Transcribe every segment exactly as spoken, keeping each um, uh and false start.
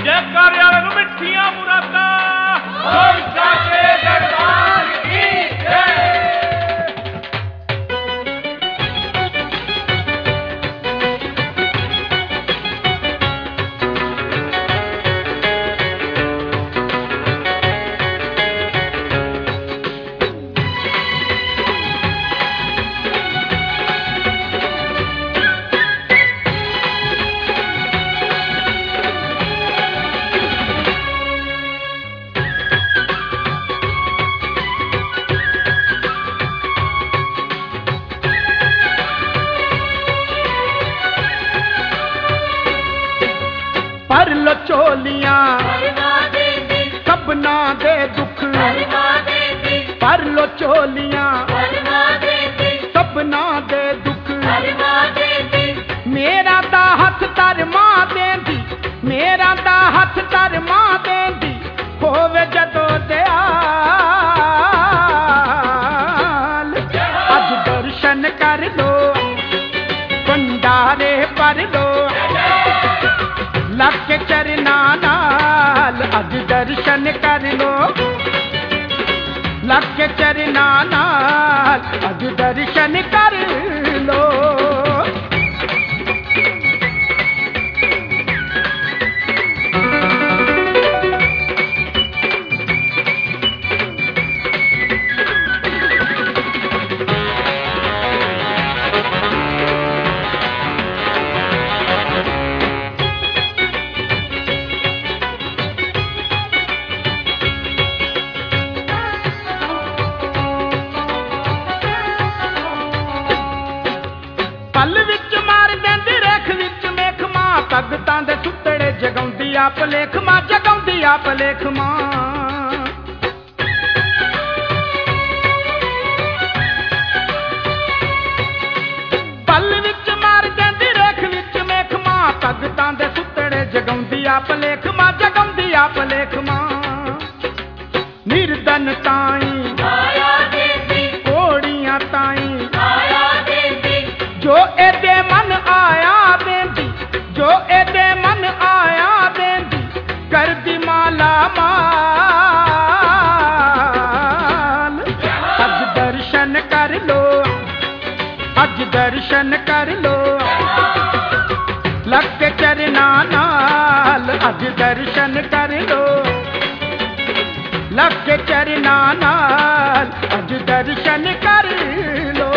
जयकारे वाले मिठियां मुरादा बोल साचे दरबार की जय। पर लो चोलियां सबना दे दुख, पर लो चोलियां सबना दे दुख। मेरा दा हथ तर मां देंदी, मेरा दा हथ तर मां देंदी, होवे जदों दयाल। अज दर्शन कर लो भंडारे पर लो, लग के चरना नाल अज दर्शन कर लो, लग के चरना नाल अज दर्शन कर लो। पल विच मार देंदी रेख विच मेख मां, भगतां दे सुतड़े जगाउंदी आप लेख मां, जगाउंदी आप लेख मां। पल विच मार देंदी रेख विच मेख मां, भगतां दे सुतड़े जगाउंदी आप लेख मां, जगाउंदी आप लेख मां। निर्धन ताई कोड़ियां ताई, जो एदे मन आया बेंदी, जो एदे मन आया बेंदी, कर दी माला माल। अज दर्शन कर लो, अज दर्शन कर लो, लग के चरना नाल अज दर्शन कर लो, लग के चरना नाल अज दर्शन कर लो।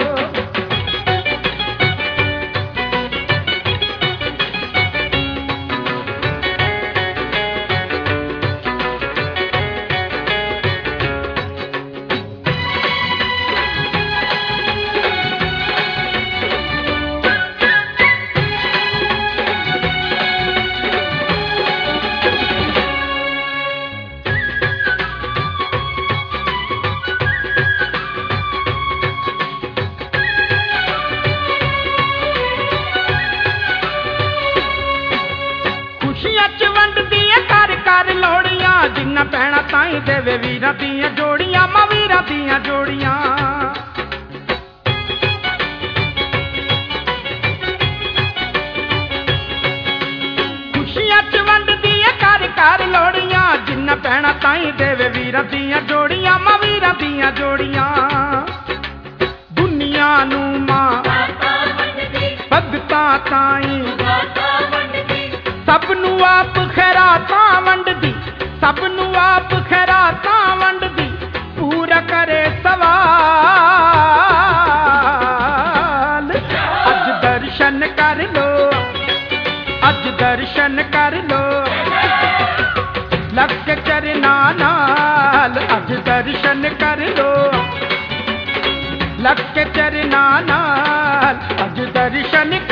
जिन्ना पैना ताई देवे वीरा दियां जोड़ियां, मां वीरा दियां जोड़ियां। खुशियां च वंड दिए कर कर लोड़ियां, जिन्ना पैना ताई देवे वीरा दियां जोड़ियां, मां वीरा दियां जोड़ियां। दुनिया नू मां भगतां ताई, सब नू आप खैरातां वंडदी, सब नू आप खैरातां वंडदी, पूरा करे सवाल। अज दर्शन कर लो, अज दर्शन कर लो, लग के चरना नाल अज दर्शन कर लो, लग के चरना नाल अज दर्शन